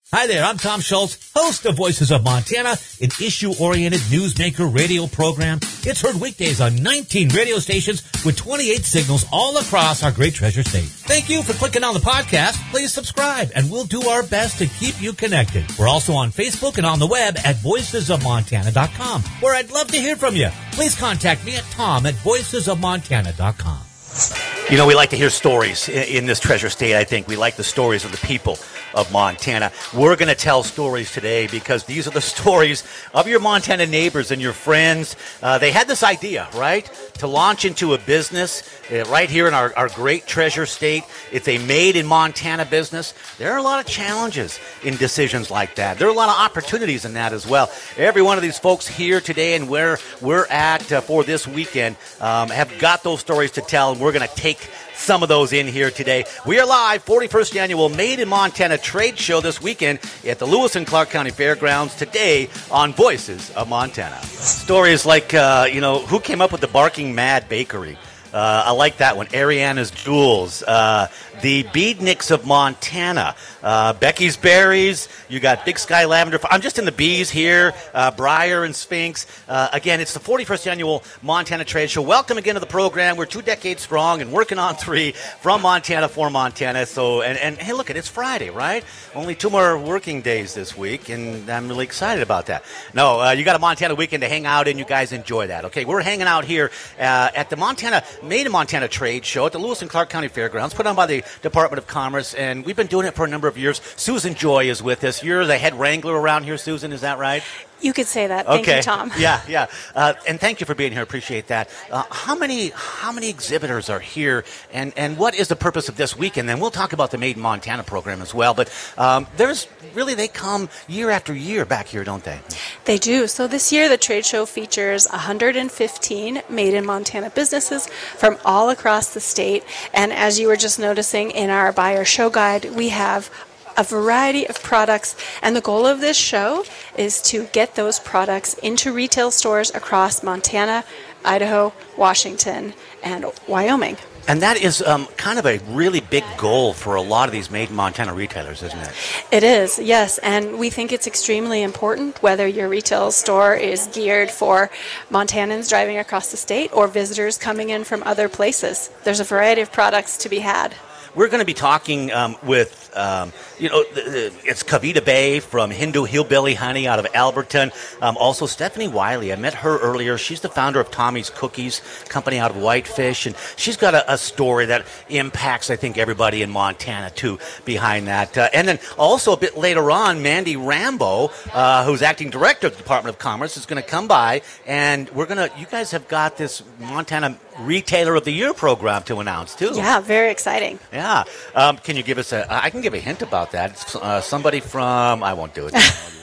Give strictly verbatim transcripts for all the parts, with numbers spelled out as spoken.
Hi there, I'm Tom Schultz, host of Voices of Montana, an issue-oriented newsmaker radio program. It's heard weekdays on nineteen radio stations with twenty-eight signals all across our great treasure state. Thank you for clicking on the podcast. Please subscribe, and we'll do our best to keep you connected. We're also on Facebook and on the web at voices of montana dot com, where I'd love to hear from you. Please contact me at tom at voices of montana dot com. You know, we like to hear stories in this treasure state, I think. We like the stories of the people of Montana. We're going to tell stories today because these are the stories of your Montana neighbors and your friends. Uh, they had this idea, right, to launch into a business uh, right here in our, our great treasure state. It's a made-in-Montana business. There are a lot of challenges in decisions like that. There are a lot of opportunities in that as well. Every one of these folks here today and where we're at uh, for this weekend um, have got those stories to tell, and we're going to take some of those in here today. We are live, forty-first Annual Made in Montana Trade Show this weekend at the Lewis and Clark County Fairgrounds today on Voices of Montana. Stories like, uh, you know, who came up with the Barking Mad Bakery? Uh, I like that one. Ariana's Jewels. Uh, the Beadniks of Montana. Uh, Becky's Berries. You got Big Sky Lavender. I'm just in the bees here. Uh, Briar and Sphinx. Uh, again, it's the forty-first Annual Montana Trade Show. Welcome again to the program. We're two decades strong and working on three from Montana for Montana. So, and, and hey, look, it's Friday, right? Only two more working days this week, and I'm really excited about that. No, uh, you got a Montana weekend to hang out in. You guys enjoy that, okay? We're hanging out here uh, at the Montana Made in Montana Trade Show at the Lewis and Clark County Fairgrounds, put on by the Department of Commerce, and we've been doing it for a number of years. Susan Joy is with us. You're the head wrangler around here, Susan, is that right? You could say that. Thank okay. you, Tom. Yeah, yeah. Uh, and thank you for being here. Appreciate that. Uh, how many how many exhibitors are here, and, and what is the purpose of this weekend? Then we'll talk about the Made in Montana program as well. But um, there's really, they come year after year back here, don't they? They do. So this year, the trade show features one hundred fifteen Made in Montana businesses from all across the state. And as you were just noticing in our buyer show guide, we have a variety of products, and the goal of this show is to get those products into retail stores across Montana, Idaho, Washington, and Wyoming. And that is um, kind of a really big goal for a lot of these Made in Montana retailers, isn't it? It is, yes. And we think it's extremely important whether your retail store is geared for Montanans driving across the state or visitors coming in from other places. There's a variety of products to be had. We're going to be talking um, with, um, you know, the, the, it's Kavita Bay from Hindu Hillbilly Honey out of Alberton. Um, also, Stephanie Wiley. I met her earlier. She's the founder of Tommy's Cookies company out of Whitefish, and she's got a, a story that impacts, I think, everybody in Montana, too, behind that. Uh, and then also a bit later on, Mandy Rambo, uh, who's acting director of the Department of Commerce, is going to come by, and we're going to, you guys have got this Montana Retailer of the Year program to announce, too. Yeah, very exciting. Yeah. Um, can you give us a, I can give a hint about that. Uh, somebody from, I won't do it.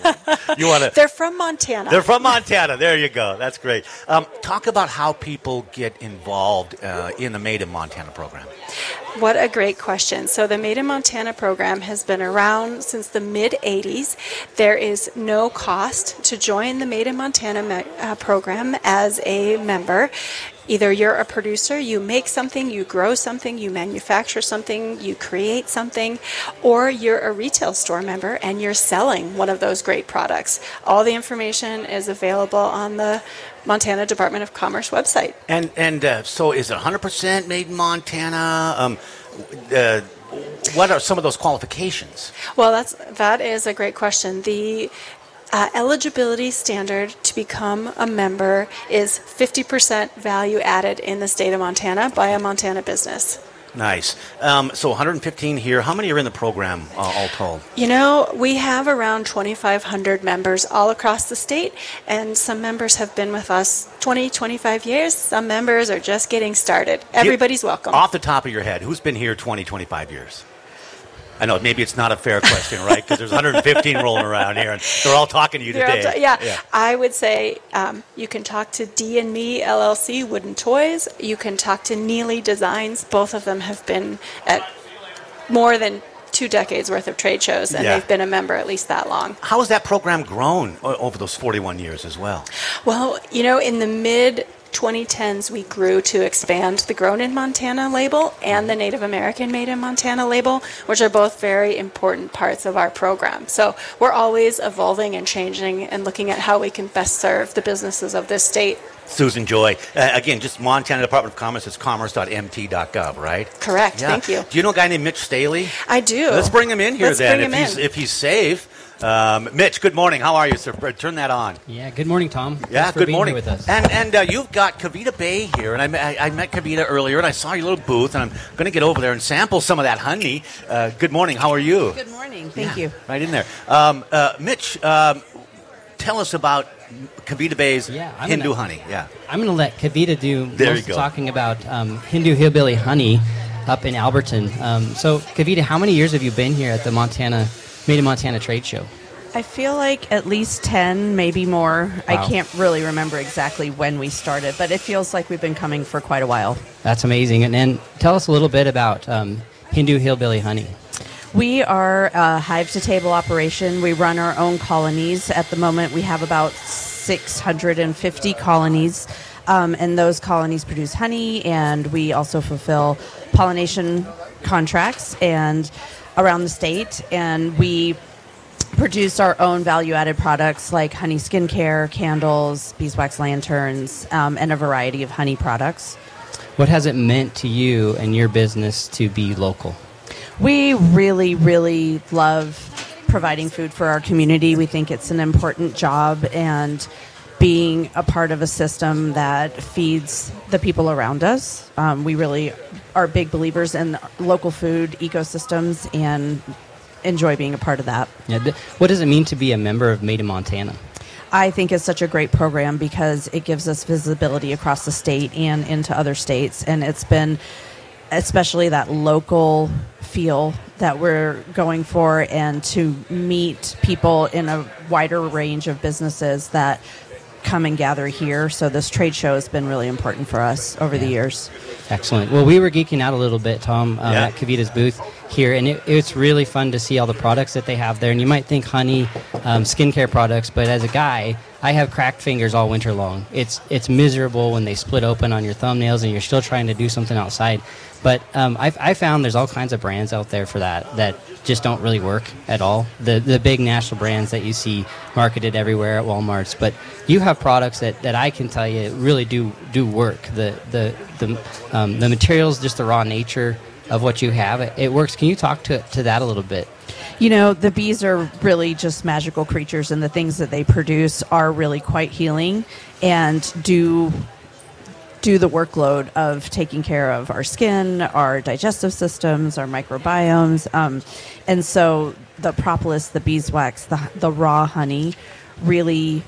You want to? They're from Montana. They're from Montana. There you go. That's great. Um, talk about how people get involved uh, in the Made in Montana program. What a great question. So the Made in Montana program has been around since the mid eighties. There is no cost to join the Made in Montana me- uh, program as a member. Either you're a producer, you make something, you grow something, you manufacture something, you create something, or you're a retail store member and you're selling one of those great products. All the information is available on the Montana Department of Commerce website. And and uh, so is it one hundred percent made in Montana? Um, uh, what are some of those qualifications? Well, that's that is a great question. The Uh, eligibility standard to become a member is fifty percent value added in the state of Montana by a Montana business. Nice. Um, so one hundred fifteen here. How many are in the program, uh, all told? You know, we have around twenty-five hundred members all across the state, and some members have been with us twenty, twenty-five years. Some members are just getting started. Everybody's welcome. Off the top of your head, who's been here twenty, twenty-five years? I know, maybe it's not a fair question, right? Because there's one hundred fifteen rolling around here, and they're all talking to you They're today. Ta- yeah. yeah, I would say um, you can talk to D and Me L L C, Wooden Toys. You can talk to Neely Designs. Both of them have been at more than two decades worth of trade shows, and Yeah. they've been a member at least that long. How has that program grown o- over those forty-one years as well? Well, you know, in the mid twenty tens, we grew to expand the Grown in Montana label and the Native American Made in Montana label, which are both very important parts of our program. So we're always evolving and changing and looking at how we can best serve the businesses of this state. Susan Joy. Uh, again, just Montana Department of Commerce is commerce dot m t dot gov, right? Correct. Yeah. Thank you. Do you know a guy named Mitch Staley? I do. Let's bring him in here Let's then, bring if him he's in. if he's safe. Um, Mitch, good morning. How are you, sir? Turn that on. Yeah, good morning, Tom. Thanks Yeah, for good being morning. here with us. And and uh, you've got Kavita Bay here, and I, met- I, I met Kavita earlier, and I saw your little booth, and I'm going to get over there and sample some of that honey. Uh, good morning. How are you? Good morning. Thank Yeah, you. Right in there. Um, uh, Mitch, um, tell us about Kavita Bay's Yeah, I'm Hindu gonna- honey. Yeah. I'm going to let Kavita do There most you of go. talking about um, Hindu Hillbilly Honey up in Alberton. Um, so, Kavita, how many years have you been here at the Montana Made in Montana Trade Show? I feel like at least ten, maybe more. I Wow. can't really remember exactly when we started, but it feels like we've been coming for quite a while. That's amazing. And then tell us a little bit about um, Hindu Hillbilly Honey. We are a hive-to-table operation. We run our own colonies. At the moment, we have about six hundred fifty colonies, um, and those colonies produce honey, and we also fulfill pollination contracts and around the state, and we produce our own value-added products like honey skincare, candles, beeswax lanterns, um, and a variety of honey products. What has it meant to you and your business to be local? We really, really love providing food for our community. We think it's an important job, and being a part of a system that feeds the people around us. Um, we really are big believers in local food ecosystems and enjoy being a part of that. Yeah, th- what does it mean to be a member of Made in Montana? I think it's such a great program because it gives us visibility across the state and into other states, and it's been especially that local feel that we're going for, and to meet people in a wider range of businesses that come and gather here. So this trade show has been really important for us over the years. Excellent. Well, we were geeking out a little bit, Tom, um, Yeah. at Kavita's booth here, and it, it's really fun to see all the products that they have there. And you might think honey, um, skincare products, but as a guy, I have cracked fingers all winter long. It's it's miserable when they split open on your thumbnails and you're still trying to do something outside. But um, I've I found there's all kinds of brands out there for that that just don't really work at all. The the big national brands that you see marketed everywhere at Walmart's, but you have products that, that I can tell you really do do work. The the the um, the materials, just the raw nature of what you have, it, it works. Can you talk to to that a little bit? You know, the bees are really just magical creatures, and the things that they produce are really quite healing and do do the workload of taking care of our skin, our digestive systems, our microbiomes. Um, and so the propolis, the beeswax, the, the raw honey really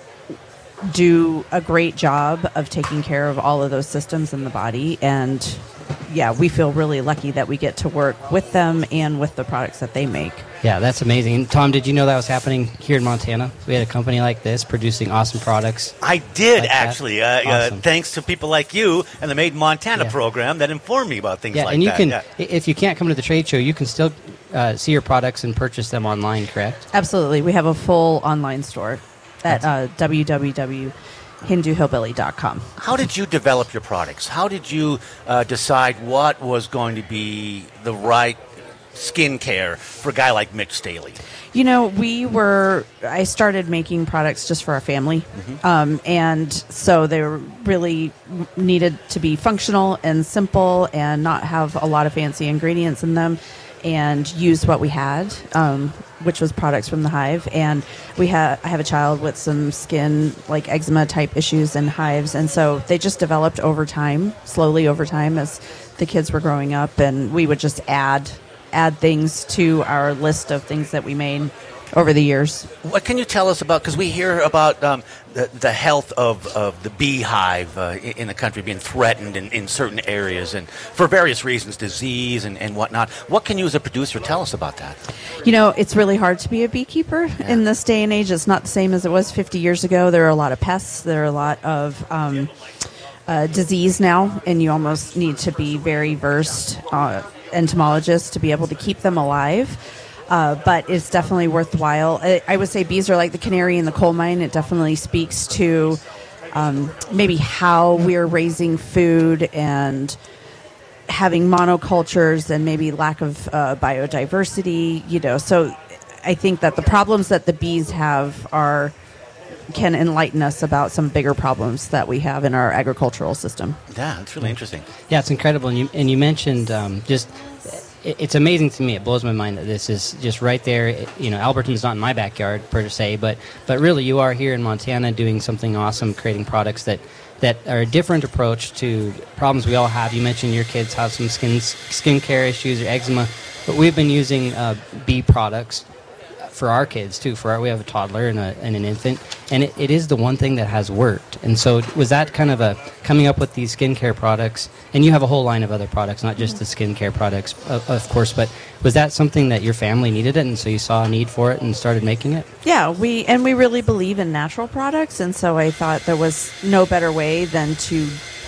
do a great job of taking care of all of those systems in the body. And yeah, we feel really lucky that we get to work with them and with the products that they make. Yeah, that's amazing. Tom, did you know that was happening here in Montana? We had a company like this producing awesome products. I did, Like that? actually, uh, Awesome. uh, thanks to people like you and the Made in Montana Yeah. program that informed me about things Yeah, like and you that. can, Yeah. i- if you can't come to the trade show, you can still uh, see your products and purchase them online, correct? Absolutely. We have a full online store at uh, w w w dot hindu hillbilly dot com. How did you develop your products? How did you uh, decide what was going to be the right skincare for a guy like Mitch Staley? You know, we were, I started making products just for our family. Um, and so they were really needed to be functional and simple and not have a lot of fancy ingredients in them, and use what we had, um, which was products from the hive. And we have, I have a child with some skin, like eczema type issues and hives. And so they just developed over time, slowly over time as the kids were growing up. And we would just add add things to our list of things that we made over the years. What can you tell us about, because we hear about um, the, the health of, of the beehive uh, in, in the country being threatened in, in certain areas and for various reasons, disease and, and whatnot. What can you as a producer tell us about that? You know, it's really hard to be a beekeeper in this day and age. It's not the same as it was fifty years ago. There are a lot of pests. There are a lot of um, uh, disease now, and you almost need to be very versed uh, entomologist to be able to keep them alive. Uh, but it's definitely worthwhile. I, I would say bees are like the canary in the coal mine. It definitely speaks to um, maybe how we're raising food and having monocultures and maybe lack of uh, biodiversity, you know. So I think that the problems that the bees have are can enlighten us about some bigger problems that we have in our agricultural system. Yeah, it's really interesting. Yeah, it's incredible. And you, and you mentioned um, just, it, it's amazing to me. It blows my mind that this is just right there. It, you know, Alberton's not in my backyard, per se, but but really you are here in Montana doing something awesome, creating products that, that are a different approach to problems we all have. You mentioned your kids have some skin skincare issues or eczema, but we've been using uh, bee products for our kids too. For our, we have a toddler and, a, and an infant, and it, it is the one thing that has worked. And so, was that kind of a coming up with these skincare products? And you have a whole line of other products, not just the skincare products, of, of course. But was that something that your family needed it, and so you saw a need for it and started making it? Yeah, we and we really believe in natural products, and so I thought there was no better way than to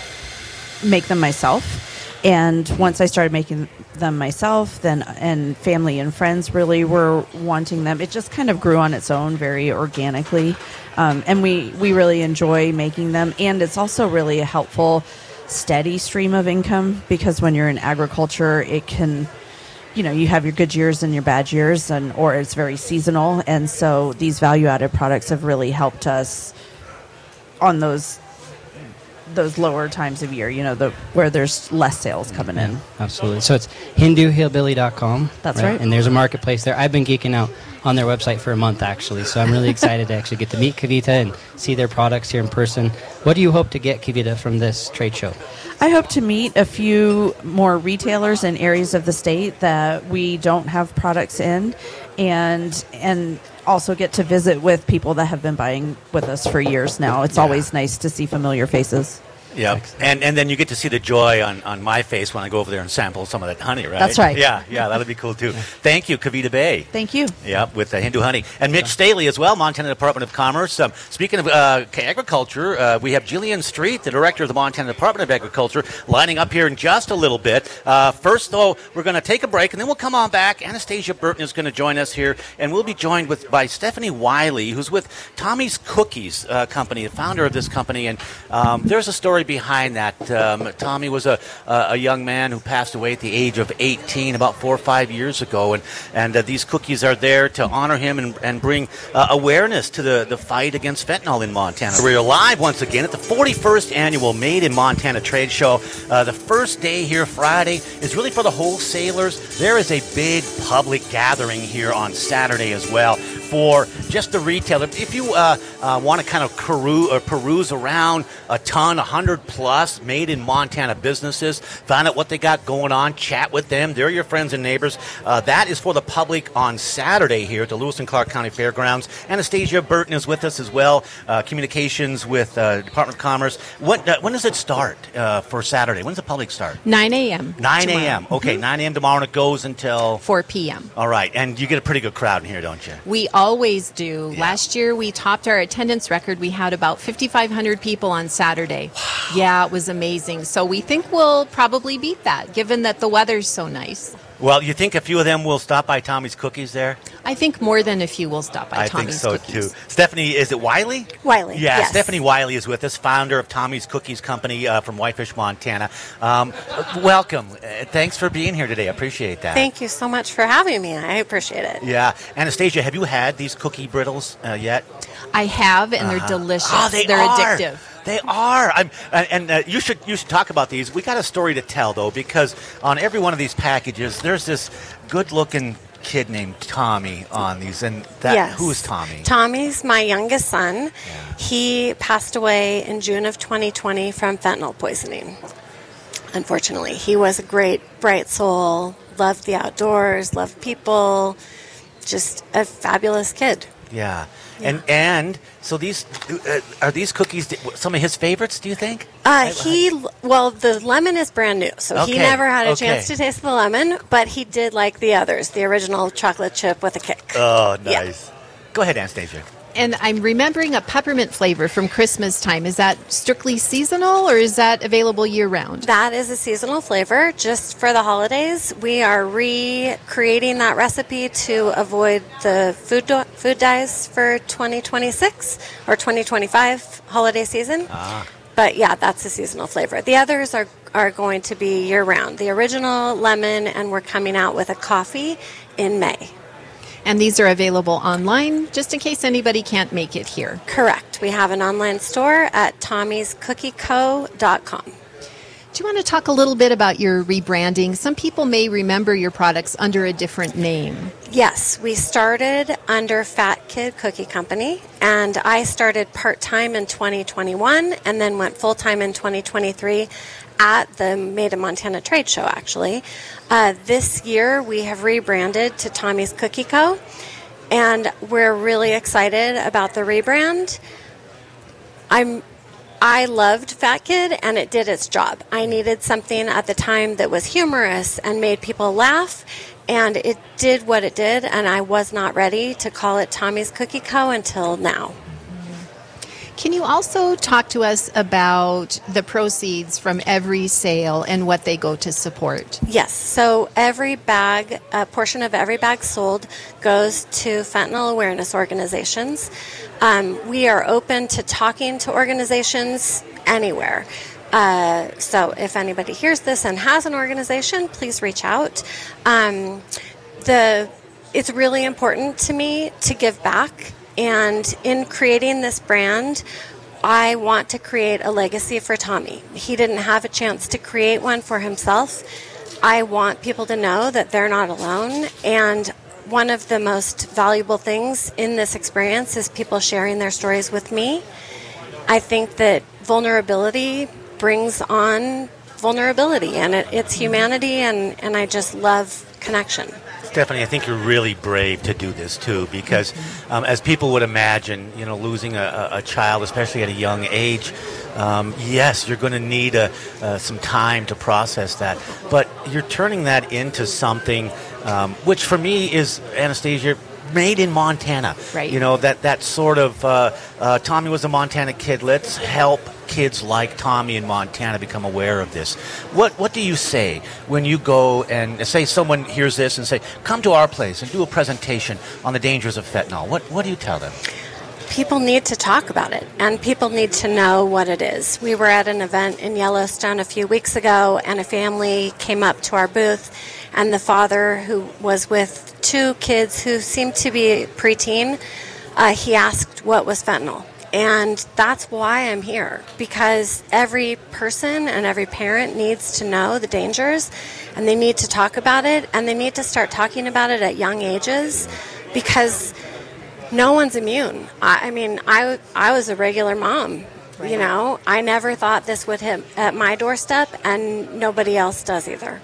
make them myself. And once I started making them myself, then and family and friends really were wanting them. It just kind of grew on its own very organically. Um, and we, we really enjoy making them. And it's also really a helpful, steady stream of income, because when you're in agriculture, it can, you know, you have your good years and your bad years, and or it's very seasonal. And so these value-added products have really helped us on those those lower times of year, you know, the where there's less sales coming Yeah, in. absolutely. So it's hindu hillbilly dot com. That's right. And there's a marketplace there. I've been geeking out on their website for a month, actually. So I'm really excited to actually get to meet Kavita and see their products here in person. What do you hope to get, Kavita, from this trade show? I hope to meet a few more retailers in areas of the state that we don't have products in, and and also get to visit with people that have been buying with us for years now. It's Yeah. always nice to see familiar faces. Yeah, and and then you get to see the joy on, on my face when I go over there and sample some of that honey, right? That's right. Yeah, yeah, that'll be cool too. Thank you, Kavita Bay. Thank you. Yeah, with the Hindu Honey. And Mitch Staley as well, Montana Department of Commerce. Um, speaking of uh, agriculture, uh, we have Jillian Street, the director of the Montana Department of Agriculture, lining up here in just a little bit. Uh, first, though, we're going to take a break, and then we'll come on back. Anastasia Burton is going to join us here, and we'll be joined with by Stephanie Wiley, who's with Tommy's Cookies uh, Company, the founder of this company. And um, there's a story behind that. Um, Tommy was a, uh, a young man who passed away at the age of eighteen about four or five years ago, and, and uh, these cookies are there to honor him and, and bring uh, awareness to the, the fight against fentanyl in Montana. We're live once again at the forty-first Annual Made in Montana Trade Show. Uh, the first day here, Friday, is really for the wholesalers. There is a big public gathering here on Saturday as well for just the retailer. If you uh, uh, want to kind of peruse, or peruse around a ton, one hundred plus made in Montana businesses, find out what they got going on, chat with them. They're your friends and neighbors. Uh, that is for the public on Saturday here at the Lewis and Clark County Fairgrounds. Anastasia Burton is with us as well, uh, communications with uh, Department of Commerce. When, uh, when does it start uh, for Saturday? When does the public start? nine a.m. nine a.m. Okay, mm-hmm. nine a.m. tomorrow, and it goes until? four p.m. All right, and you get a pretty good crowd in here, don't you? We always do. Yeah. Last year, we topped our attendance record. We had about fifty-five hundred people on Saturday. Wow. Yeah, it was amazing. So we think we'll probably beat that, given that the weather's so nice. Well, you think a few of them will stop by Tommy's Cookies there? I think more than a few will stop by I Tommy's think so, Cookies. too. Stephanie, is it Wiley? Wiley, Yeah, yes. Stephanie Wiley is with us, founder of Tommy's Cookies Company uh, from Whitefish, Montana. Um, welcome. Uh, thanks for being here today. I appreciate that. Thank you so much for having me. I appreciate it. Yeah. Anastasia, have you had these cookie brittles uh, yet? I have, and Uh-huh. they're delicious. Oh, they they're are. addictive. They are. I'm, and and uh, you should you should talk about these. We got a story to tell, though, because on every one of these packages, there's this good-looking kid named Tommy on these. And that Yes. who is Tommy? Tommy's my youngest son. Yeah. He passed away in June of twenty twenty from fentanyl poisoning. Unfortunately, he was a great, bright soul, loved the outdoors, loved people, just a fabulous kid. Yeah. And and so these uh, are these cookies some of his favorites, do you think? Uh, he, well, the lemon is brand new, so he Okay, never had a okay. chance to taste the lemon, but he did like the others, the original chocolate chip with a kick. Oh, Yeah. nice. Go ahead, Anastasia. And I'm remembering a peppermint flavor from Christmas time. Is that strictly seasonal or is that available year-round? That is a seasonal flavor just for the holidays. We are recreating that recipe to avoid the food do- food dyes for twenty twenty-six or twenty twenty-five holiday season. Ah. But yeah, that's a seasonal flavor. The others are, are going to be year-round. The original lemon, and we're coming out with a coffee in May. And these are available online, just in case anybody can't make it here. Correct. We have an online store at tommys cookie co dot com. Do you want to talk a little bit about your rebranding? Some people may remember your products under a different name. Yes, we started under Fat Kid Cookie Company, and I started part-time in twenty twenty-one and then went full-time in twenty twenty-three at the Made in Montana trade show, actually. Uh, this year, we have rebranded to Tommy's Cookie Co., and we're really excited about the rebrand. I'm I loved Fat Kid, and it did its job. I needed something at the time that was humorous and made people laugh, and it did what it did, and I was not ready to call it Tommy's Cookie Co. until now. Can you also talk to us about the proceeds from every sale and what they go to support? Yes, so every bag, a portion of every bag sold goes to fentanyl awareness organizations. Um, we are open to talking to organizations anywhere. Uh, so if anybody hears this and has an organization, please reach out. Um, the it's really important to me to give back. And in creating this brand, I want to create a legacy for Tommy. He didn't have a chance to create one for himself. I want people to know that they're not alone. And one of the most valuable things in this experience is people sharing their stories with me. I think that vulnerability brings on vulnerability, and it, it's humanity, and, and I just love connection. Stephanie, I think you're really brave to do this too, because um, as people would imagine, you know, losing a, a child, especially at a young age, um, yes, you're going to need a, uh, some time to process that. But you're turning that into something um, which, for me, is, Anastasia, made in Montana. Right. You know, that, that sort of, uh, uh, Tommy was a Montana kid. Let's help kids like Tommy in Montana become aware of this. What what do you say when you go and say someone hears this and say, come to our place and do a presentation on the dangers of fentanyl? What what do you tell them? People need to talk about it, and people need to know what it is. We were at an event in Yellowstone a few weeks ago, and a family came up to our booth, and the father, who was with two kids who seemed to be preteen, uh, he asked what was fentanyl. And that's why I'm here, because every person and every parent needs to know the dangers, and they need to talk about it, and they need to start talking about it at young ages, because no one's immune. I, I mean, I, I was a regular mom, right. You know. I never thought this would hit at my doorstep, and nobody else does either.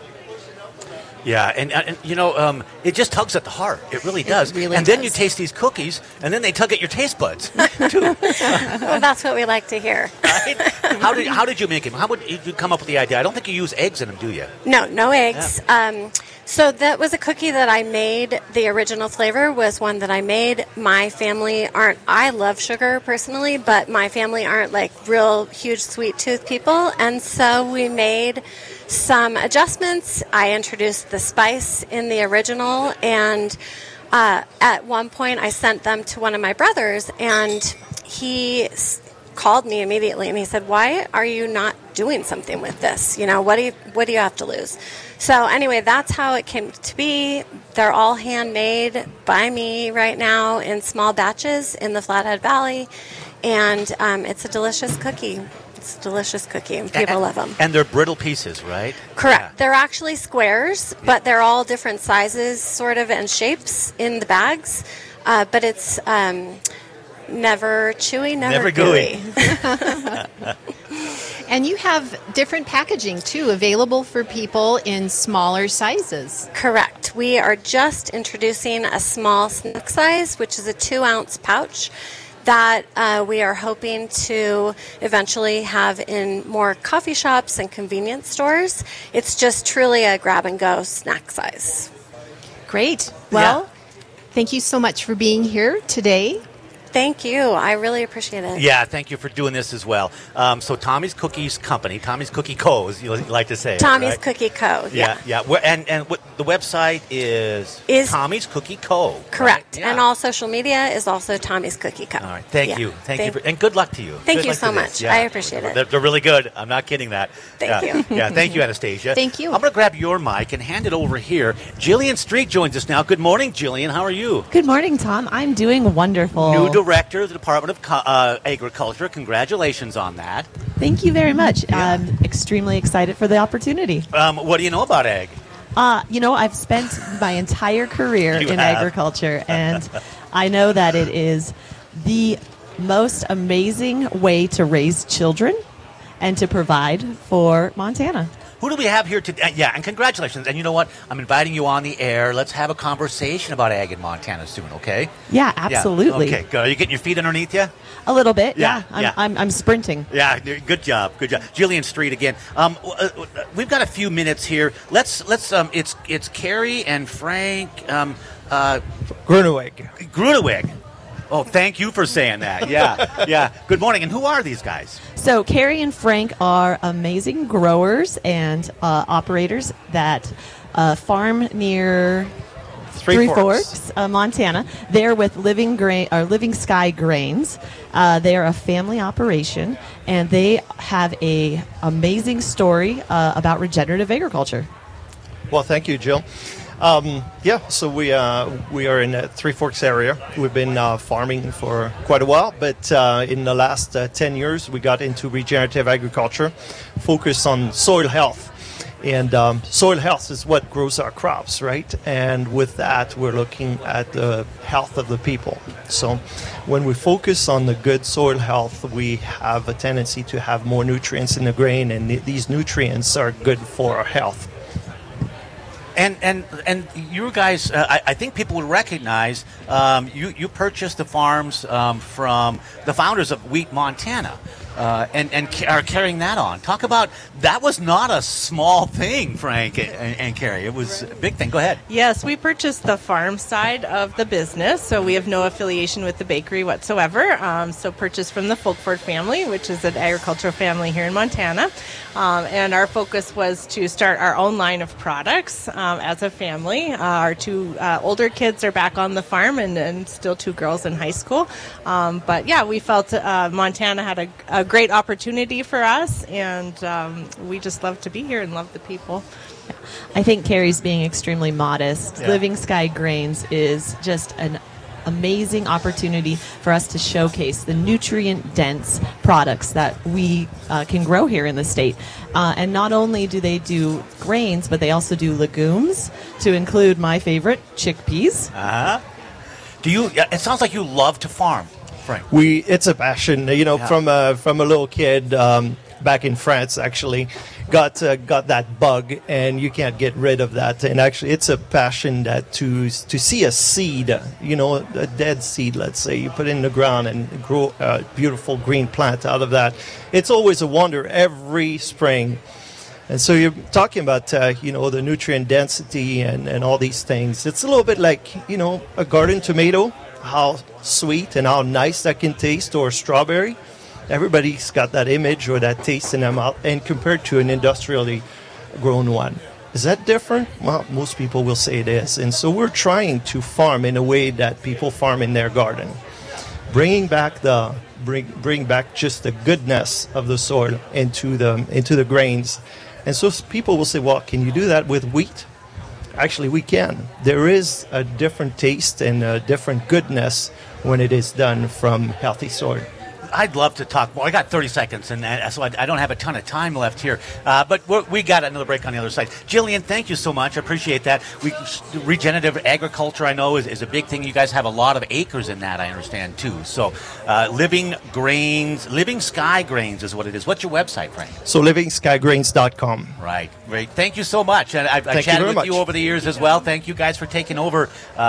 Yeah, and, and you know, um, it just tugs at the heart. It really does. It really and then does. you taste these cookies, and then they tug at your taste buds, too. Well, that's what we like to hear. Right? How did how did you make them? How would you come up with the idea? I don't think you use eggs in them, do you? No, no eggs. Yeah. Um, so that was a cookie that I made. The original flavor was one that I made. My family aren't, I love sugar personally, but my family aren't like real huge sweet tooth people. And so we made some adjustments. I introduced the spice in the original, and uh, at one point I sent them to one of my brothers, and he s- called me immediately, and he said, "Why are you not doing something with this? You know, what do you what do you have to lose?" So anyway, that's how it came to be. They're all handmade by me right now in small batches in the Flathead Valley, and um, it's a delicious cookie. It's a delicious cookie, and people and, love them. And they're brittle pieces, right? Correct. Yeah. They're actually squares, but they're all different sizes, sort of, and shapes in the bags. Uh, but it's um, never chewy, never, Never gooey. And you have different packaging, too, available for people in smaller sizes. Correct. We are just introducing a small snack size, which is a two-ounce pouch, that uh, we are hoping to eventually have in more coffee shops and convenience stores. It's just truly a grab-and-go snack size. Great. Well, Yeah. thank you so much for being here today. Thank you. I really appreciate it. Yeah, thank you for doing this as well. Um, so Tommy's Cookies Company, Tommy's Cookie Co., as you like to say. Tommy's right? Cookie Co. Yeah, yeah. Where, and and what, the website is, Is- Tommy's Cookie Co. Correct. Right? Yeah. And all social media is also Tommy's Cookie Co. All right. Thank Yeah. you. Thank, you. For, and good luck to you. Thank Good you luck so to this. much. I appreciate it. They're, they're really good. I'm not kidding that. Thank yeah. you. Yeah, thank you, Anastasia. Thank you. I'm going to grab your mic and hand it over here. Jillian Street joins us now. Good morning, Jillian. How are you? Good morning, Tom. I'm doing wonderful. New director of the Department of Co- uh, Agriculture. Congratulations on that. Thank you very much. Yeah. I'm extremely excited for the opportunity. Um, what do you know about ag? Uh, you know, I've spent my entire career You in have. agriculture, and I know that it is the most amazing way to raise children and to provide for Montana. Who do we have here today? Uh, yeah, and congratulations. And you know what? I'm inviting you on the air. Let's have a conversation about ag in Montana soon, okay? Yeah, absolutely. Yeah. Okay, good. Are you getting your feet underneath you? A little bit, Yeah, yeah. I'm, yeah. I'm, I'm sprinting. Yeah, good job, good job, Jillian Street again. Um, w- uh, we've got a few minutes here. Let's let's. Um, it's it's Carrie and Frank. Um, uh, Gruneweg. Gruneweg. Oh, thank you for saying that. Yeah, yeah. Good morning. And who are these guys? So Carrie and Frank are amazing growers and uh, operators that uh, farm near Three, Three Forks. Forks, uh, Montana. They're with Living Grain or Living Sky Grains. Uh, they are a family operation, and they have a amazing story uh, about regenerative agriculture. Well, thank you, Jill. Um, yeah, so we uh, we are in the Three Forks area. We've been uh, farming for quite a while, but uh, in the last uh, ten years, we got into regenerative agriculture, focused on soil health. And um, soil health is what grows our crops, right? And with that, we're looking at the health of the people. So when we focus on the good soil health, we have a tendency to have more nutrients in the grain, and th- these nutrients are good for our health. And and and you guys, uh, I, I think people would recognize um, you. You purchased the farms um, from the founders of Wheat Montana, uh, and and ca- are carrying that on. Talk about that was not a small thing, Frank and, and Carrie. It was a big thing. Go ahead. Yes, we purchased the farm side of the business, so we have no affiliation with the bakery whatsoever. Um, so purchased from the Folkford family, which is an agricultural family here in Montana. Um, and our focus was to start our own line of products um, as a family. Uh, our two uh, older kids are back on the farm, and, and still two girls in high school. Um, but yeah, we felt uh, Montana had a, a great opportunity for us, and um, we just love to be here and love the people. I think Carrie's being extremely modest. Yeah. Living Sky Grains is just an amazing opportunity for us to showcase the nutrient-dense products that we uh, can grow here in the state. Uh, and not only do they do grains, but they also do legumes, to include my favorite, chickpeas. Uh huh. Do you? yeah, It sounds like you love to farm, Frank. We it's a passion, you know, Yeah. from a from a little kid um, back in France. Actually, got uh, got that bug, and you can't get rid of that. And actually, it's a passion that to to see a seed, you know, a dead seed, let's say, you put it in the ground and grow a beautiful green plant out of that. It's always a wonder every spring. And so you're talking about, uh, you know, the nutrient density and, and all these things. It's a little bit like, you know, a garden tomato, how sweet and how nice that can taste, or strawberry. Everybody's got that image or that taste in their mouth, and compared to an industrially grown one. Is that different? Well, most people will say it is. And so we're trying to farm in a way that people farm in their garden, bringing back the bring bring back just the goodness of the soil into the into the grains. And so s- people will say, well, can you do that with wheat? Actually, we can. There is a different taste and a different goodness when it is done from healthy soil. I'd love to talk more. I got thirty seconds, and uh, so I, I don't have a ton of time left here. Uh, but we're, we got another break on the other side. Jillian, thank you so much. I appreciate that. We, regenerative agriculture, I know, is, is a big thing. You guys have a lot of acres in that, I understand, too. So uh, Living Grains, Living Sky Grains is what it is. What's your website, Frank? So living sky grains dot com. Right, great. Thank you so much. And I've, I've Thank you chatted very with you much. over the years as well. Thank you guys for taking over uh,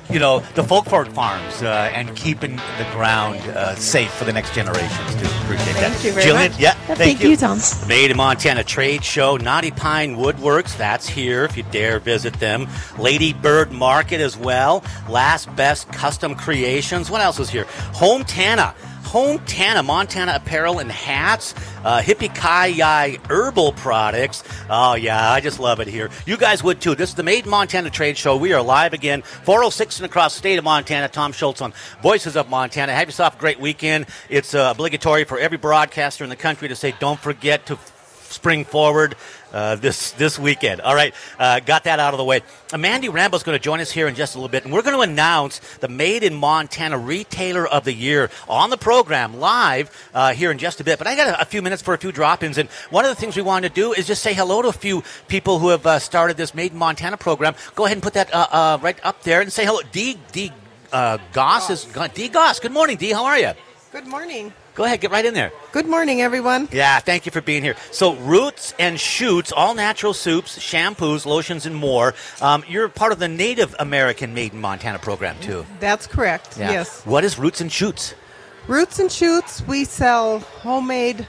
you know, the Folkford Farms uh, and keeping the ground uh, safe for the next generations, too. Appreciate that. Thank you very Jillian, much. yeah, Yeah, thank, thank you, Tom. The Made in Montana Trade Show, Knotty Pine Woodworks, that's here if you dare visit them. Lady Bird Market as well. Last Best Custom Creations. What else is here? Hometana. Hometana, Montana apparel and hats, uh, Hippie-Ki-Yi herbal products. Oh, yeah, I just love it here. You guys would, too. This is the Made in Montana Trade Show. We are live again, four oh six and across the state of Montana. Tom Schultz on Voices of Montana. Have yourself a great weekend. It's uh, obligatory for every broadcaster in the country to say, don't forget to f- spring forward uh, this this weekend. All right, uh, got that out of the way. Uh, Mandy Rambo's going to join us here in just a little bit, and we're going to announce the Made in Montana Retailer of the Year on the program live uh, here in just a bit. But I got a, a few minutes for a few drop-ins, and one of the things we want to do is just say hello to a few people who have uh, started this Made in Montana program. Go ahead and put that uh, uh, right up there and say hello. Dee, Dee uh, Goss is Dee Goss. Good morning, Dee. How are you? Good morning. Go ahead, get right in there. Good morning, everyone. Yeah, thank you for being here. So, Roots and Shoots, all natural soups, shampoos, lotions, and more. Um, you're part of the Native American Made in Montana program, too. That's correct. Yeah. Yes. What is Roots and Shoots? Roots and Shoots, we sell homemade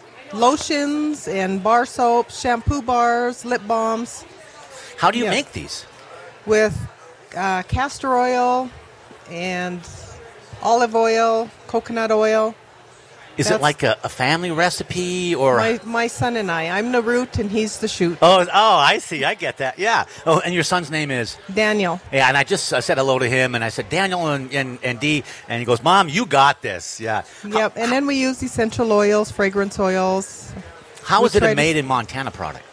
lotions and bar soaps, shampoo bars, lip balms How do you Yes. make these? with uh, castor oil and olive oil, coconut oil. Is it That's- like a, a family recipe or? My, my son and I. I'm the root and he's the shoot. Oh, oh, I see. I get that. Yeah. Oh, and your son's name is? Daniel. Yeah, and I just uh, said hello to him, and I said, Daniel and, and, and Dee, and he goes, Mom, you got this. Yeah. Yep. And then we use essential oils, fragrance oils. How We is it try a to- Made in Montana product?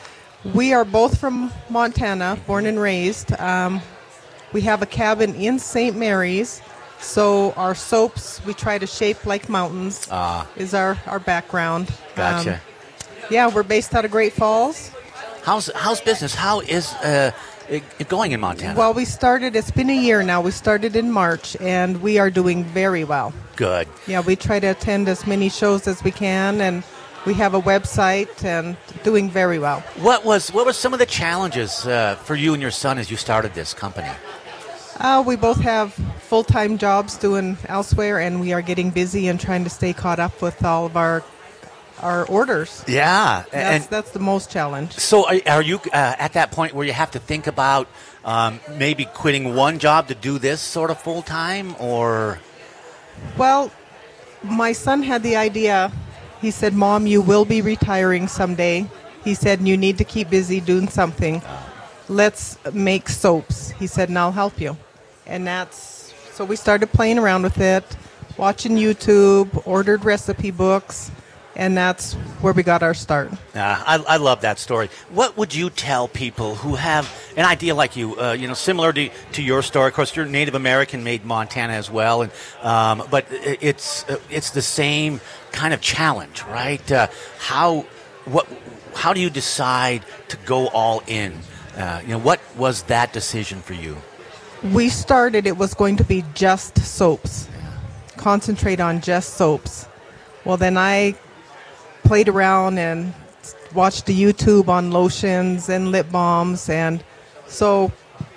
We are both from Montana, born and raised. Um, we have a cabin in Saint Mary's, so our soaps we try to shape like mountains. Ah. Is our, our background. Gotcha. Um, yeah, we're based out of Great Falls. How's how's business? How is uh, it it going in Montana? Well, we started. It's been a year now. We started in March, and we are doing very well. Good. Yeah, we try to attend as many shows as we can, and we have a website and doing very well. What was what were some of the challenges uh, for you and your son as you started this company? Uh, we both have full-time jobs doing elsewhere, and we are getting busy and trying to stay caught up with all of our our orders. Yeah, That's, and that's the most challenge. so are, are you uh, at that point where you have to think about um, maybe quitting one job to do this sort of full time, or Well, my son had the idea. He said, Mom, you will be retiring someday. He said, you need to keep busy doing something. Let's make soaps. He said, and I'll help you. And that's, so we started playing around with it, watching YouTube, ordered recipe books, and that's where we got our start. Uh, I, I love that story. What would you tell people who have an idea like you, uh, you know, similar to, to your story? Of course, you're Native American, made Montana as well, and um, but i- it's uh, it's the same kind of challenge, right? Uh, how what how do you decide to go all in? Uh, you know, what was that decision for you? We started, it was going to be just soaps. Concentrate on just soaps. Well, then I played around and watched the YouTube on lotions and lip balms, and so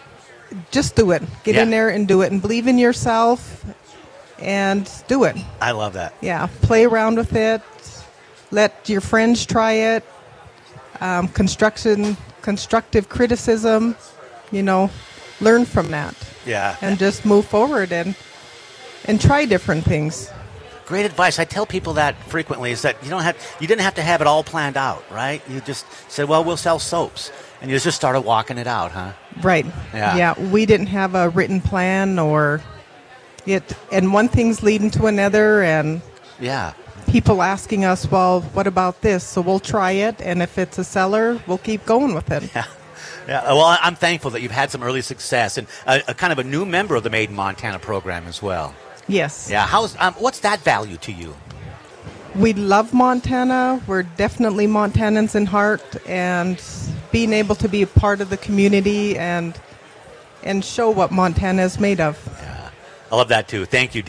just do it. Get in Yeah. there and do it, and believe in yourself and do it. I love that. Yeah, play around with it. Let your friends try it. Um, construction, constructive criticism, you know, learn from that Yeah. and just move forward and and try different things. Great advice. I tell people that frequently is that you don't have you didn't have to have it all planned out, right? You just said, well, we'll sell soaps, and you just started walking it out, huh? Right. Yeah. Yeah. We didn't have a written plan or it, and one thing's leading to another, and Yeah. people asking us, well, what about this? So we'll try it, and if it's a seller, we'll keep going with it. Yeah. Yeah, well, I- I'm thankful that you've had some early success and a, a kind of a new member of the Made in Montana program as well. Yes. Yeah, how's um, what's that value to you? We love Montana. We're definitely Montanans in heart, and being able to be a part of the community and and show what Montana is made of. I love that too. Thank you, Dee.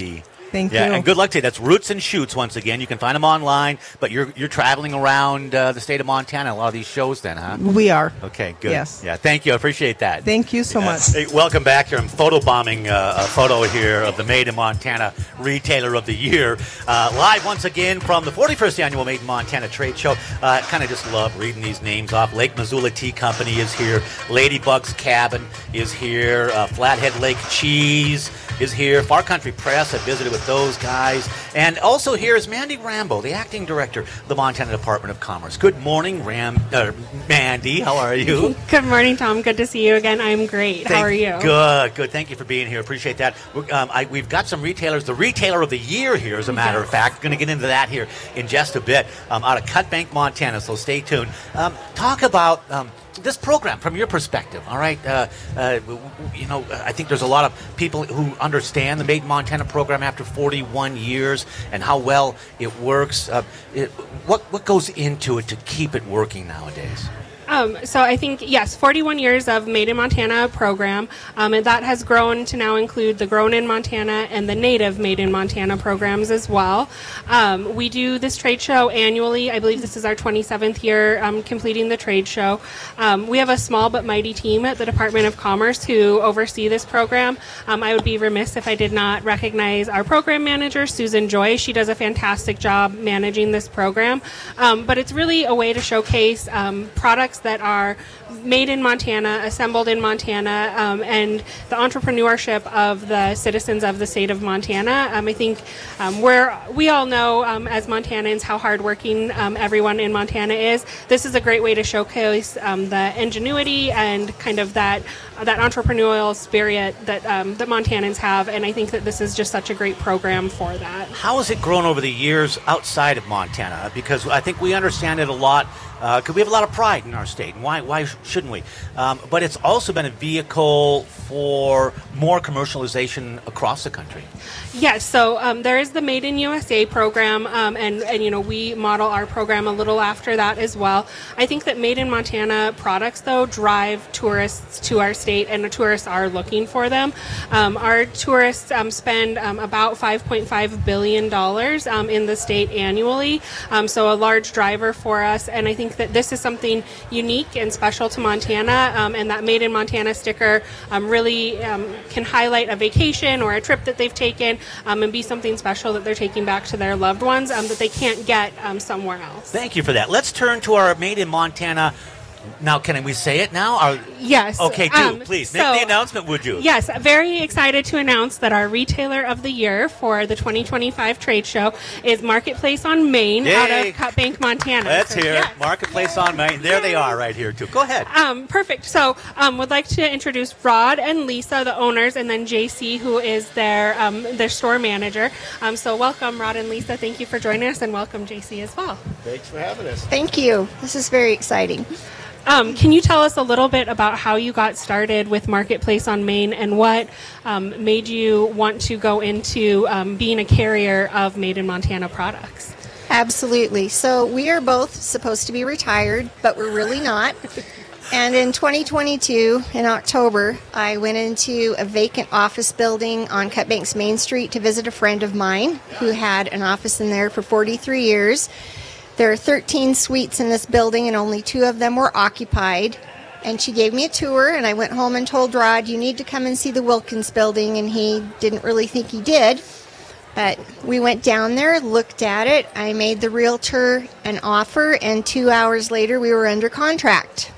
Thank yeah, you. and good luck to you. That's Roots and Shoots once again. You can find them online, but you're you're traveling around uh, the state of Montana, a lot of these shows then, huh? We are. Okay, good. Yes. Yeah, thank you. I appreciate that. Thank you so Yeah. much. Hey, welcome back here. I'm photobombing uh, a photo here of the Made in Montana Retailer of the Year. Uh, live once again from the forty-first Annual Made in Montana Trade Show. I uh, kind of just love reading these names off. Lake Missoula Tea Company is here. Ladybug's Cabin is here. Uh, Flathead Lake Cheese is here. Far Country Press, I visited with those guys. And also here is Mandy Rambo, the acting director of the Montana Department of Commerce. Good morning, Ram, uh, Mandy. How are you? Good morning, Tom. Good to see you again. I'm great. Thank, How are you? Good, good. Thank you for being here. Appreciate that. Um, I, we've got some retailers. The Retailer of the Year here, as a matter yes. of fact. Going to get into that here in just a bit. Um, out of Cut Bank, Montana, so stay tuned. Um, talk about um, this program from your perspective, all right? Uh, uh, you know, I think there's a lot of people who understand the Made in Montana program after forty-one years and how well it works. Uh, it, what, what goes into it to keep it working nowadays? Um, so I think, yes, forty-one years of Made in Montana program, um, and that has grown to now include the Grown in Montana and the Native Made in Montana programs as well. Um, we do this trade show annually. I believe this is our twenty-seventh year um, completing the trade show. Um, we have a small but mighty team at the Department of Commerce who oversee this program. Um, I would be remiss if I did not recognize our program manager, Susan Joy. She does a fantastic job managing this program. Um, but it's really a way to showcase um, products that are made in Montana, assembled in Montana, um, and the entrepreneurship of the citizens of the state of Montana. Um, I think um, we're, we all know um, as Montanans how hardworking um, everyone in Montana is. This is a great way to showcase um, the ingenuity and kind of that uh, that entrepreneurial spirit that um, that Montanans have, and I think that this is just such a great program for that. How has it grown over the years outside of Montana? Because I think we understand it a lot. Because uh, we have a lot of pride in our state, and why why shouldn't we? Um, but it's also been a vehicle for more commercialization across the country. Yes, so um, there is the Made in U S A program, um, and, and, you know, we model our program a little after that as well. I think that Made in Montana products, though, drive tourists to our state, and the tourists are looking for them. Um, our tourists um, spend um, about five point five billion dollars um, in the state annually, um, so a large driver for us, and I think that this is something unique and special to Montana, um, and that Made in Montana sticker um, really um, can highlight a vacation or a trip that they've taken, um, and be something special that they're taking back to their loved ones um, that they can't get um, somewhere else. Thank you for that. Let's turn to our Made in Montana. Now, can we say it now? Or, yes. Okay, do. Um, Please, make so, the announcement, would you? Yes, very excited to announce that our Retailer of the Year for the twenty twenty-five trade show is Marketplace on Main Yay. out of Cut Bank, Montana. Let's so, hear yes. it. Marketplace on Main. There they are right here, too. Go ahead. Um, perfect. So, um, would like to introduce Rod and Lisa, the owners, and then J C, who is their um, their store manager. Um, so, welcome, Rod and Lisa. Thank you for joining us, and welcome, J C, as well. Thanks for having us. Thank you. This is very exciting. Um, can you tell us a little bit about how you got started with Marketplace on Main and what um, made you want to go into um, being a carrier of Made in Montana products? Absolutely. So we are both supposed to be retired, but we're really not. And in twenty twenty-two, in October, I went into a vacant office building on Cut Bank's Main Street to visit a friend of mine who had an office in there for forty-three years. There are thirteen suites in this building, and only two of them were occupied. And she gave me a tour, and I went home and told Rod, you need to come and see the Wilkins building, and he didn't really think he did. But we went down there, looked at it. I made the realtor an offer, and two hours later, we were under contract.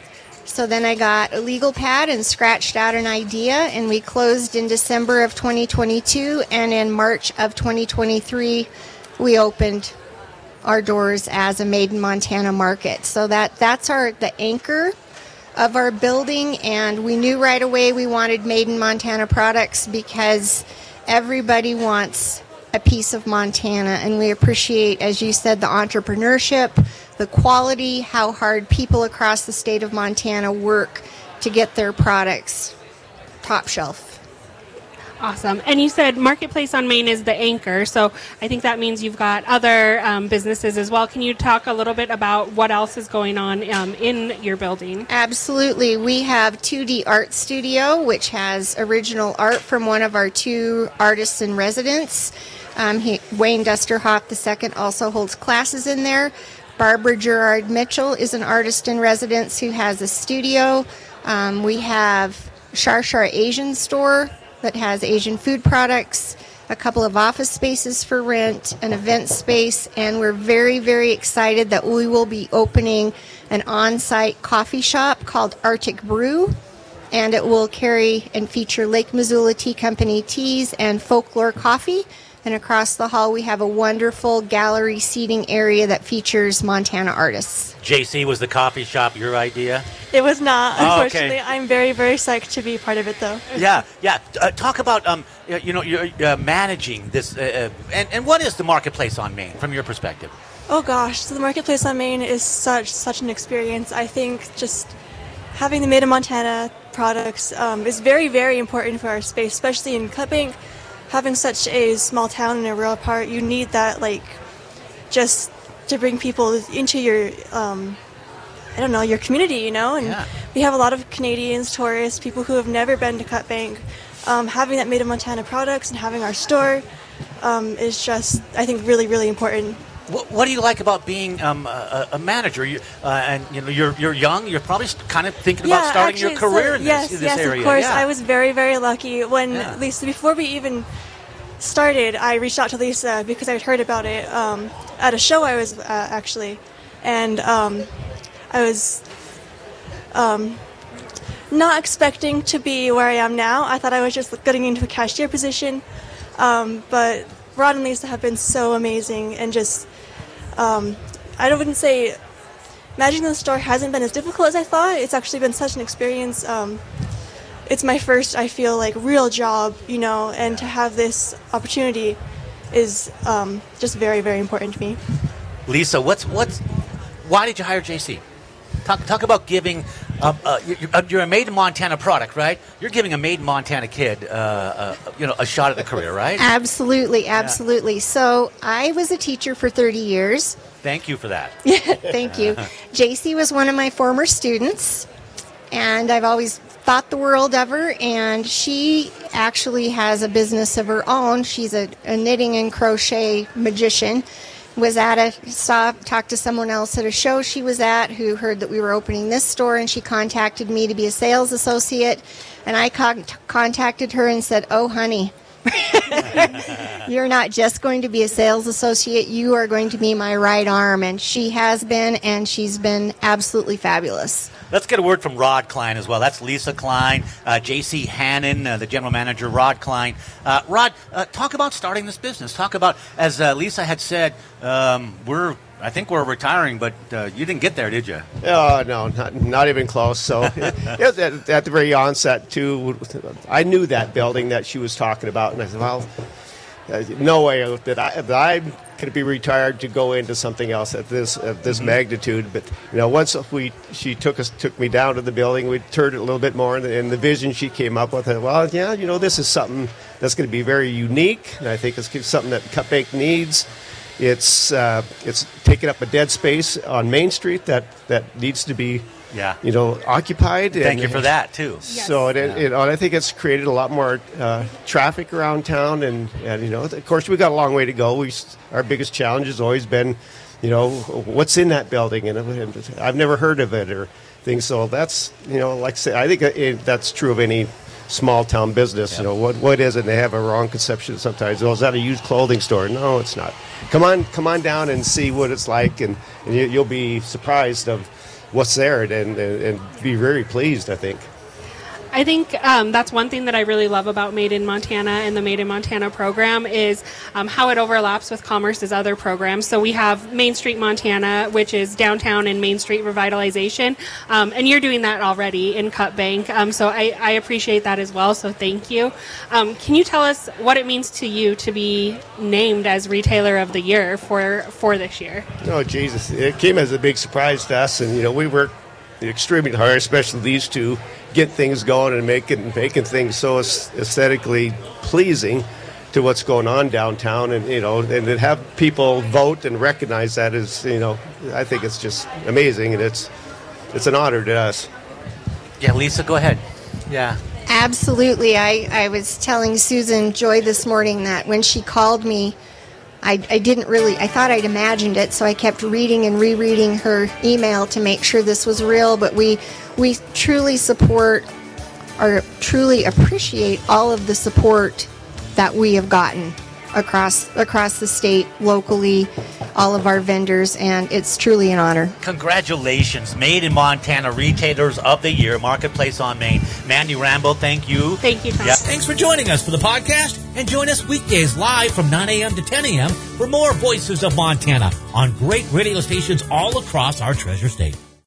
So then I got a legal pad and scratched out an idea, and we closed in December of twenty twenty-two, and in March of twenty twenty-three, we opened our doors as a Made in Montana market. So that that's our the anchor of our building, and we knew right away we wanted Made in Montana products because everybody wants a piece of Montana, and we appreciate, as you said, the entrepreneurship, the quality, how hard people across the state of Montana work to get their products top shelf. Awesome. And you said Marketplace on Main is the anchor, so I think that means you've got other um, businesses as well. Can you talk a little bit about what else is going on um, in your building? Absolutely. We have two D Art Studio, which has original art from one of our two artists in residence. Um, he, Wayne Dusterhoff the second also holds classes in there. Barbara Gerard Mitchell is an artist in residence who has a studio. Um, we have Shar Shar Asian Store that has Asian food products, a couple of office spaces for rent, an event space, and we're very, very excited that we will be opening an on-site coffee shop called Arctic Brew, and it will carry and feature Lake Missoula Tea Company teas and folklore coffee. And across the hall, we have a wonderful gallery seating area that features Montana artists. J C, was the coffee shop your idea? It was not, Oh, okay. unfortunately. I'm very, very psyched to be part of it, though. Yeah, yeah. Uh, talk about um, y- you know, you're uh, managing this, uh, uh, and and what is the Marketplace on Main from your perspective? Oh gosh, so the Marketplace on Main is such such an experience. I think just having the Made in Montana products um, is very, very important for our space, especially in Cut Bank. Having such a small town and a rural part, you need that, like, just to bring people into your, um, I don't know, your community, you know? And Yeah. we have a lot of Canadians, tourists, people who have never been to Cut Bank. Um, having that Made in Montana products and having our store um, is just, I think, really, really important. What, what do you like about being um, a, a manager? You, uh, and you know, you're you're young. You're probably kind of thinking about starting actually, your career so, in this, yes, in this yes, area. of course. Yeah. I was very, very lucky when Yeah. Lisa, before we even started, I reached out to Lisa because I had heard about it um, at a show I was uh, actually, and um, I was um, not expecting to be where I am now. I thought I was just getting into a cashier position, um, but Rod and Lisa have been so amazing and just. Um, I wouldn't say managing the store hasn't been as difficult as I thought. It's actually been such an experience. Um, it's my first, I feel like, real job, you know, and to have this opportunity is um, just very, very important to me. Lisa, what's what's why did you hire J C? Talk talk about giving. Uh, uh, you're, you're a Made in Montana product, right? You're giving a Made in Montana kid, uh, uh, you know, a shot at a career, right? Absolutely, absolutely. So I was a teacher for thirty years. Thank you for that. Thank you. J C was one of my former students, and I've always thought the world of her, and she actually has a business of her own. She's a, a knitting and crochet magician. Was at a saw talked to someone else at a show she was at who heard that we were opening this store, and she contacted me to be a sales associate, and I con- contacted her and said, "Oh, honey, you're not just going to be a sales associate, you are going to be my right arm." And she has been, and she's been absolutely fabulous. Let's get a word from Rod Klein as well. That's Lisa Klein, uh, J C Hannon, uh, the general manager, Rod Klein. Uh, Rod, uh, talk about starting this business. Talk about, as uh, Lisa had said, um, we're, I think we're retiring, but uh, you didn't get there, did you? Oh, no, not, not even close. So it was at, at the very onset, too, I knew that building that she was talking about, and I said, well, uh, no way that, I, that I'm going to be retired to go into something else at this at this mm-hmm. magnitude. But, you know, once we she took us took me down to the building, we toured it a little bit more, and, and the vision she came up with, I, well, yeah, you know, this is something that's going to be very unique, and I think it's something that Cut Bank needs. It's uh, it's taking up a dead space on Main Street that, that needs to be, yeah. you know, occupied. Thank and, you for that, too. So it, it, it, I think it's created a lot more uh, traffic around town, and, and you know, of course, we've got a long way to go. We our biggest challenge has always been, you know, what's in that building, and, and I've never heard of it or things. So that's, you know, like I say, I think it, that's true of any small town business. Yeah. You know, what what is it? And they have a wrong conception sometimes. Oh, is that a used clothing store? No, it's not. Come on, come on down and see what it's like, and, and you, you'll be surprised of what's there, and, and, and be very pleased, I think. I think um, that's one thing that I really love about Made in Montana and the Made in Montana program is um, how it overlaps with Commerce's other programs. So we have Main Street Montana, which is downtown and Main Street revitalization, um, and you're doing that already in Cut Bank. Um, so I, I appreciate that as well, so thank you. Um, can you tell us what it means to you to be named as Retailer of the Year for, for this year? Oh, Jesus. It came as a big surprise to us, and, you know, we worked extremely hard, especially these two, get things going and making making things so aesthetically pleasing to what's going on downtown, and you know, and to have people vote and recognize that is, you know, I think it's just amazing, and it's it's an honor to us. Yeah, Lisa, go ahead. Yeah. Absolutely. I, I was telling Susan Joy this morning that when she called me, I, I didn't really, I thought I'd imagined it, so I kept reading and rereading her email to make sure this was real, but we, we truly support or truly appreciate all of the support that we have gotten across across the state, locally, all of our vendors, and it's truly an honor. Congratulations, Made in Montana Retailers of the Year, Marketplace on Main. Mandy Rambo, thank you. Thank you, Tom. Yep. Thanks for joining us for the podcast, and join us weekdays live from nine a.m. to ten a.m. for more Voices of Montana on great radio stations all across our treasure state.